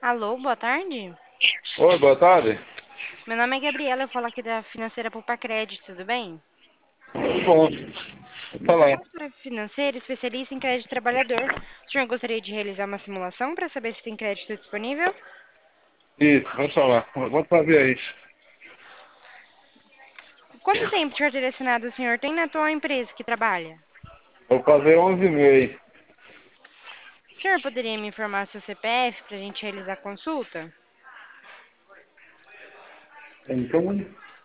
Alô, boa tarde. Oi, boa tarde. Meu nome é Gabriela, eu falo aqui da Financeira Poupa Crédito, tudo bem? Tudo bom? Vou Eu sou falar. consultora financeira, especialista em crédito trabalhador. O senhor gostaria de realizar uma simulação para saber se tem crédito disponível? Isso, vamos falar. Vamos fazer aí. Quanto tempo de carteira assinada o senhor tem na atual empresa que trabalha? Vou fazer 11 e meio. O senhor poderia me informar seu CPF para a gente realizar a consulta? Então,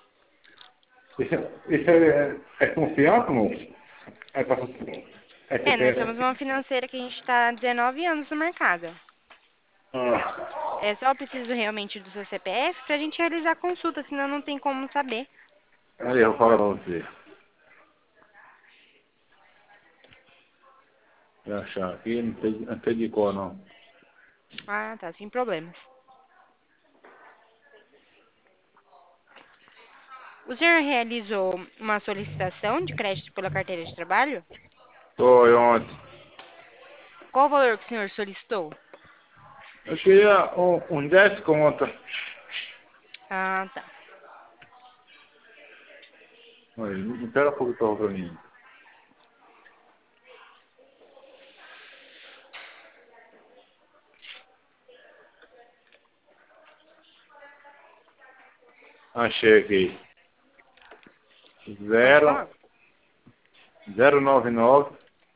isso é confiança, não? É para é que É, nós somos tem. uma financeira que a gente está há 19 anos no mercado. Ah, É só eu preciso realmente do seu CPF para a gente realizar a consulta, senão não tem como saber. aí eu falo para você. Vou achar aqui, não sei de cor, não. Ah, tá, sem problemas. O senhor realizou uma solicitação de crédito pela carteira de trabalho? Foi ontem. Qual o valor que o senhor solicitou? Eu queria uns 10 contas. Ah, tá. Não quero pouco para mim. Achei aqui. Pode Zero, falar. 099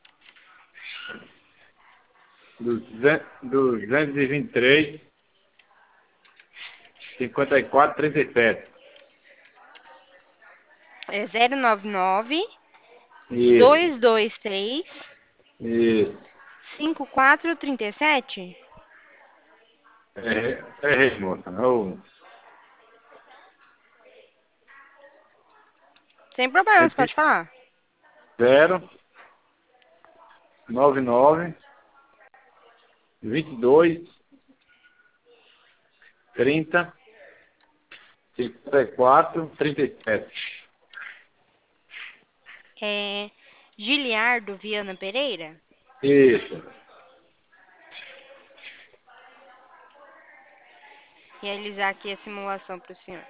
223 5437. É 099 Isso, 223 isso. 5437? É, moça. Não, Sem problemas, pode falar. 099 22 30 54 37. É Giliardo Viana Pereira? Isso. Realizar aqui a simulação para o senhor.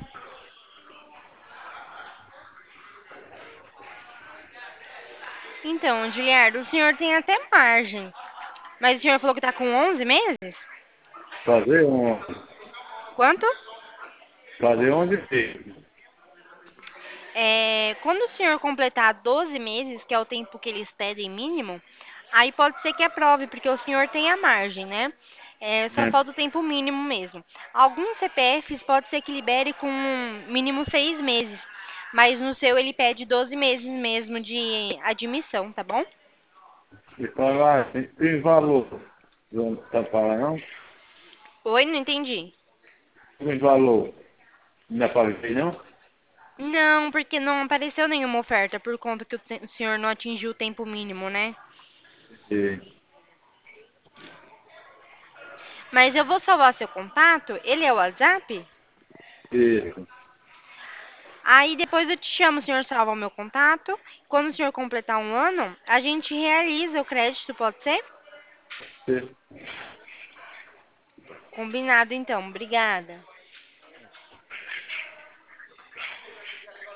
Então, Giliardo, o senhor tem até margem. Mas o senhor falou que está com 11 meses? Fazer Quanto? fazer onde tem. Quando o senhor completar 12 meses, que é o tempo que eles pedem mínimo, aí pode ser que aprove, porque o senhor tem a margem, né? Só falta o tempo mínimo mesmo. Alguns CPFs pode ser que libere com mínimo 6 meses, mas no seu ele pede 12 meses mesmo de admissão, tá bom? E falar, tem valor. Não tá falando, Oi, não entendi. não? Tem valor. Não é para ver, não? Não, porque não apareceu nenhuma oferta por conta que o senhor não atingiu o tempo mínimo, né? E, Mas eu vou salvar seu contato. Ele é o WhatsApp? isso. Aí depois eu te chamo, o senhor salva o meu contato. Quando o senhor completar um ano, a gente realiza o crédito, pode ser? Isso. Combinado então, obrigada.